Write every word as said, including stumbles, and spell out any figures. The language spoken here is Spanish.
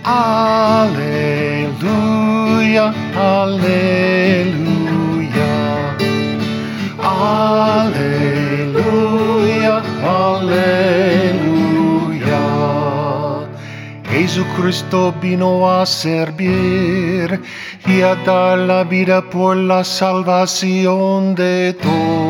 Aleluya, aleluya. Aleluya, aleluya. Jesucristo vino a servir y a dar la vida por la salvación de todos.